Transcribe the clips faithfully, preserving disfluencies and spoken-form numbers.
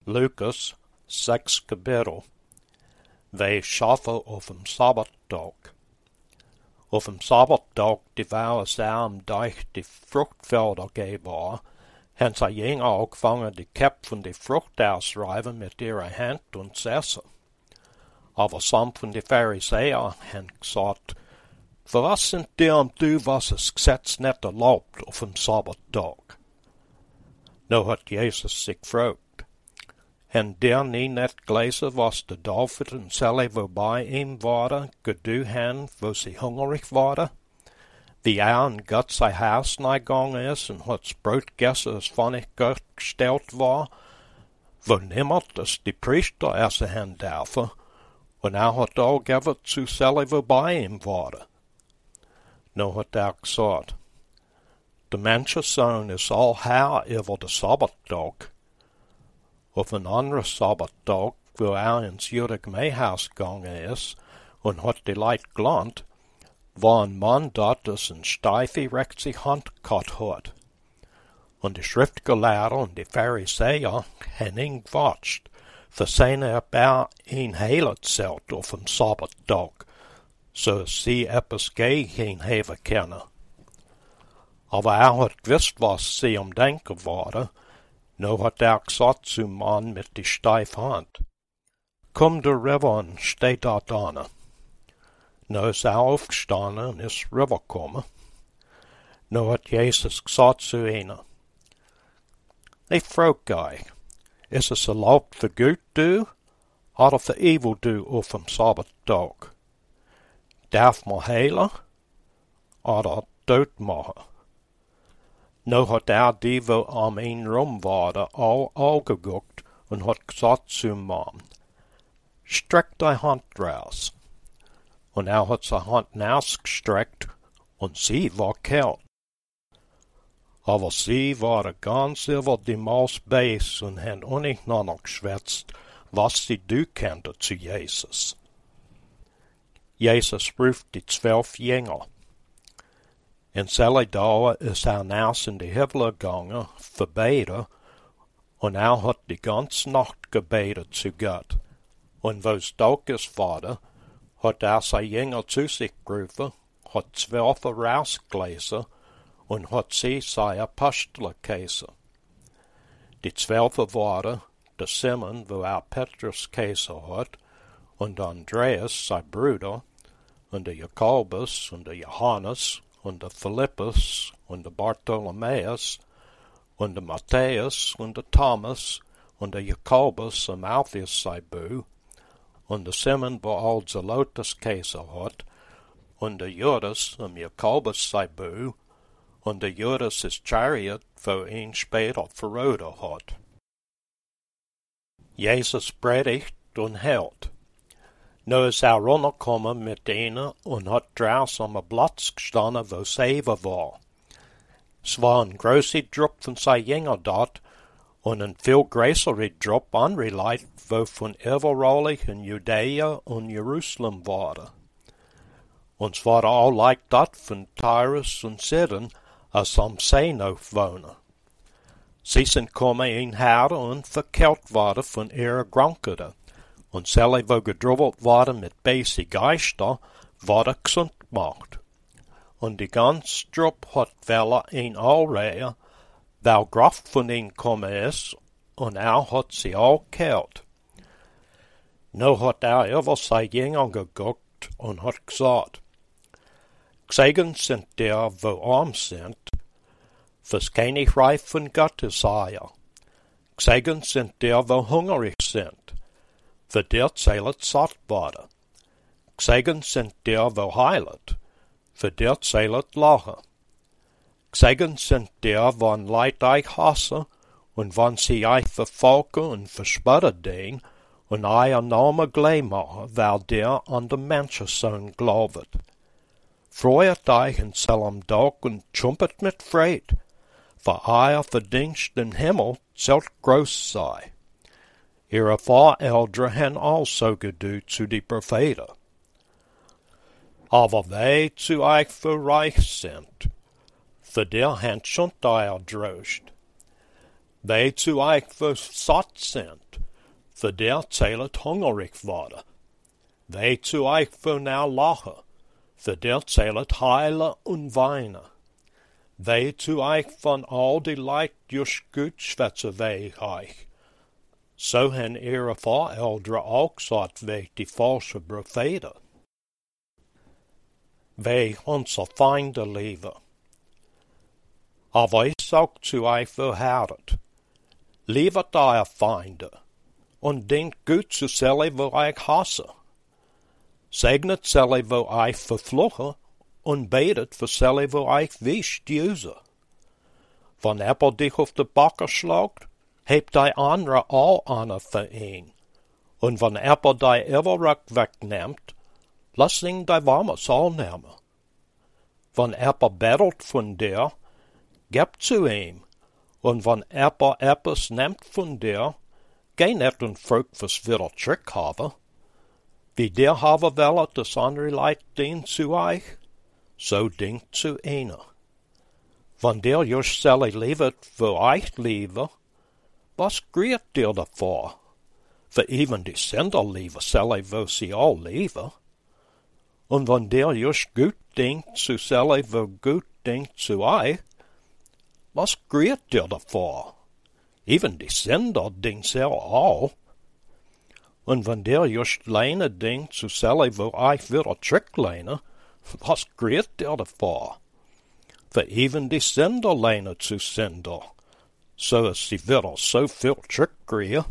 Lukas sex kapitel. Wij schaffen auf dem Sabbatdag. Auf dem Sabbatdag devour Sam durch die Fruchtfelder gebar, hen zij jingen ook vangen die Kep von die Frucht ausreiben mit ihrer Hand und sessen. Aber some von die Pharisäer hen gesagt, für was sind die am du, was es Gesetz nicht erlaubt auf dem Sabbatdag? Nu hat Jesus sich gefragt, hen der nie net gelezen was de David en Sally wo bei ihm waren, gedu hen, wo sie hungrig waren? Wie er in Gott sein Haus neigegangen ist und hat's Brot gegessen, das von ich Gott gestellt war, wo niemand es die Priester essen hen dürfen, und er hat all gegeben zu Sally wo bei ihm waren. Nu hat er gesagt, der Menschensohn ist all Herr über den Sabbatdag. Auf een andere Sabbatdag, wo er ins Jude Gemeenhaus gegangen ist und hat die Leid gelernt, war ein Mann dort, das een steife rechte Hand gehabt hat. Und die Schriftgelehrten und die Pharisäer haben ihn gewatscht, für seine er ihn heilen zählt auf dem Sabbatdag, so sie etwas gegen ihn haben können. Aber er hat gewusst, was sie am Denken waren. Nu hat er gesagt zum Mann mit die steife Hand, komm der River und steh dort an. Nu ist er aufgestanden und ist rübergekommen. Nu hat Jesus gesagt zu ihnen, ich frage euch, ist es erlaubt für gut du oder für evil du auf dem Sabbatdag? Darf man heilen oder tot machen? Nu hat er die, wo am ihn rum waren, all angeguckt und hat gesagt zum Mann, streck deine Hand raus. Und er hat seine Hand ausgestreckt und sie war kalt. Aber sie waren ganz über die Maus beis und haben untereinander geschwätzt, was sie du kannten zu Jesus. Jesus ruft die zwölf Jünger. In selle Dauer ist er naus in die Himmel gegangen, für beten, und er hat die ganze Nacht gebetet zu Gott. Und wo's Tag ist war, hat er seine Jünger zu sich gerufen, hat zwölf rausgelesen und hat sie seine Apostel geheißen. Die zwölf waren der Simon, wo er Petrus geheißen hat, und Andreas, sein Bruder, und der Jakobus und der Johannes, und der Philippus, und der Bartholomäus, und der Matthäus, und der Thomas, und der Jakobus, am Alpheus sei Bruder, und der Simon, wo all Zelotes Käse hat, und der Judas, am Jakobus sei Bruder, und der Judas Ischariot, wo ihn später verraten hat. Jesus predigt und hält. Nu ist er runtergekommen mit ihnen und hat draußen am Platz gestanden, wo Seven war. Es war ein großer Druck von seinen Jüngern dort und ein viel größerer Druck andere Leute, wo von überall in Judäa und Jerusalem waren. Und es waren auch Leute dort von Tyrus und Sidon, als am Seenhof wohnen. Sie sind gekommen in her und verkehrt worden von ihrer Krankheiten. Und selle, wo gedrubbelt waren mit böse Geister, waren gesund gemacht. Und die ganze Truppe hat welle ihn anreden, weil Kraft von ihm gekommen ist, und er hat sie all geheilt. Nu hat er über seine Jünger geguckt und hat gesagt, Gesegnet sind der, wo arm sind, fürs Königreich von Gott ist er. Gesegnet sind der, wo hungrig sind, für der zählet satt werden. Gesegnet sind der, wo heilet, für der zählet lachen. Gesegnet sind der, wann Leid euch hassen, und wann sie euch verfolgen und verspotten den, und euer Name gleich machen, weil der an den Menschensohn glaubet. Freut euch in seinem Tag und jumpet mit Freude, für euer Verdienst im Himmel zelt groß sei. Ihre Voreltern haben also gedu zu die Propheten. Aber wer zu euch für reich sind, für der hand schon euer Trost. Wij zu euch wo satt sind, für der zählet hungrig worden. Wij zu euch wo now lachen, für der zählet heile und weine. Wij zu euch von all die Leid just gut schwätze wij euch. So hen ihre Voreldre auch sagt wij die falsche Propheten. Wij onze Feinde lieben. Aber ich sag zu euch verhärtet, liebet eure Feinde, und denkt gut zu selli, wo euch hasse. Segnet selli, wo euch verfluche, und betet für selli, wo euch wischt juse. Wenn Apple dich auf de Backe schlagt, hebt die andere all an für ihn. Und wenn Apple die Everrück wegnimmt, lass ihn die Warmes all nehmen. Wenn Apple bettelt von dir, gib zu ihm. Und wenn Apple etwas nimmt von dir, geh nicht und frag, was wieder zurückhaben. Wie der haben will, das andere Leid dient zu euch, so dient zu einer. Wenn der just selli liebet, wo euch liebe, was griert dir davor? Für even die Sünder liebe selli, wo sie all liebe. Und wenn der just gut dient zu selli, wo gut dient zu euch, was griert dir davor? Even die Sünder dient selber all. Und wenn der just leine dient zu selli, wo euch wieder zurückleine, was griert dir davor? Für even die Sünder leine zu Sünder, so dass sie wieder so viel zurückgrieren.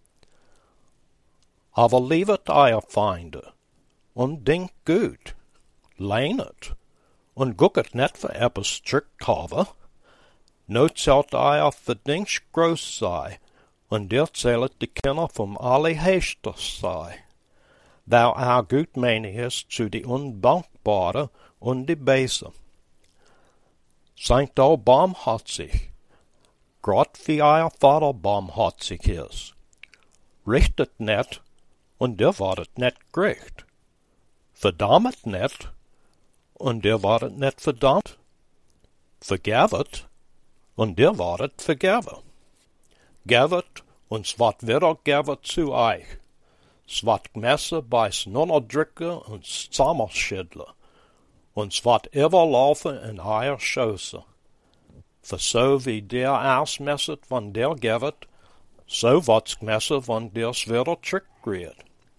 Aber liebet eure Feinde, und denkt gut, leinet, und gucket net für etwas zurückhaben. No zählt euer Verdienst groß sei, und der zählet die Kinder vom Allerhöchsten sei. Thou auch Gutmeinigst zu die Undankbare und die Böse. Seid auch barmherzig, grad wie euer Vater barmherzig ist. Richtet net, und der wartet net gericht. Verdammet net, und der wartet net verdammt. Vergevet, und der wartet vergeben. Gevet, und swat wieder gevet zu euch. Swat Messe bei's Nunnerdrücke und Zammerschidle, und swat überlaufen in euer Schoße. Für so wie der ausmesset, wann der gevet, so wat's gemesse, wann der's wieder zurückgriert.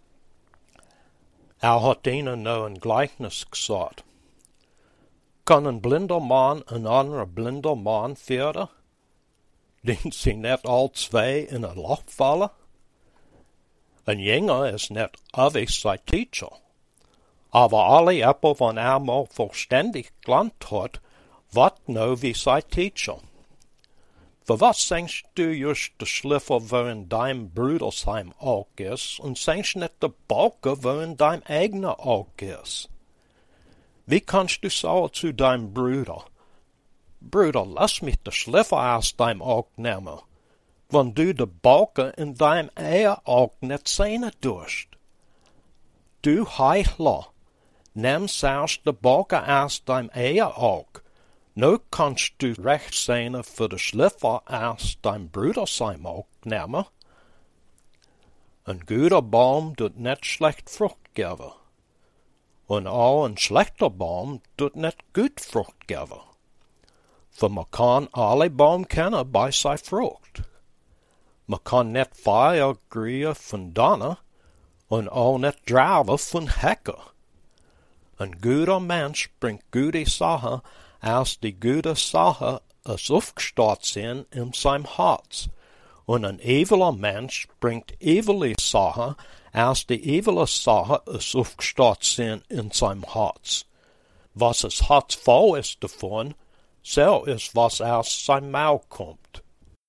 Er hat ihnen noch ein Gleichnis gesagt. Kann ein blinder Mann een andere blinder Mann führen? Den sie net all zwei in een Loch vallen? Een Jünger is net ewig sein Teacher. Aber alle Äpfel, wann er mal vollständig gelernt hat, wat nou wie sein Teacher. Für was denkst du just de Schliffer, wo in deinem Brudersheim auch ist, und denkst net de Balke, wo in deinem eigenen auch ist? Wie kannst du sagen zu deinem Bruder, Bruder, lass mich de Schliffer aus deinem Auge nehmen, wenn du de Balken in deinem eigen Auge net sehen durst? Du Heuchler, nimm zuerst de Balken aus deinem eigen Auge, nu kannst du recht sehen für de Schliffer aus deinem Brudersheim Auge nehmen. Ein guter Baum tut net schlecht Frucht geben. Und auch ein schlechter Baum tut net gut Frucht geben. Für man kann alle Baum kennen bei sei Frucht. Man kann net Feuer griechen von Donner und auch net Drauben von Hecke. Ein guter Mensch bringt gute Sachen aus die gute Sachen, es aufgestaut sind in seinem Herz. Und ein eviler Mensch bringt evile Sachen aus die evile Sache, es aufgestaut sind in seinem Herz. Was es Herz voll ist davon, so ist, was aus seinem Maul kommt.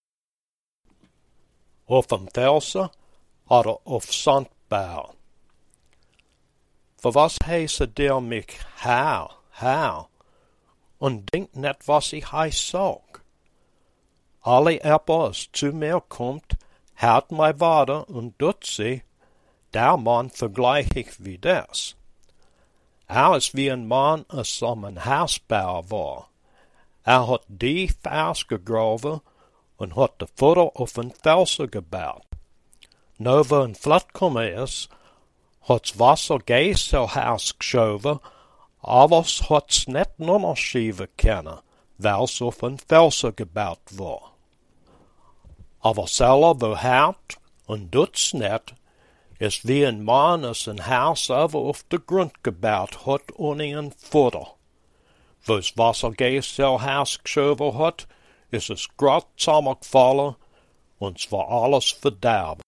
Auf dem Felsen oder auf Sandbau. Für was heiße der mich Herr, Herr, und denkt net, was ich heiß sag. Alle Äpfel, es zu mir kommt, hört mei Wade und tut sie, der Mann vergleich ich wie das. Er ist wie ein Mann, es um ein Hausbauer war. Er hat tief ausgegraben und hat de Futter auf en Felsen gebaut. Nou wo een Flut komme is, hat's Wasser geis so Haus geschoven, aber's hat's net nonnerschieben können, weil's auf en Felsen gebaut war. Aber selber wo hart, und dut's net, is wie ein Mann es ein Haus over auf de Grund gebaut hat ohne ein Futter. Wo's Wasser geis so Haus geschoven hat, is es grad zusammengefallen, und es war alles verderben.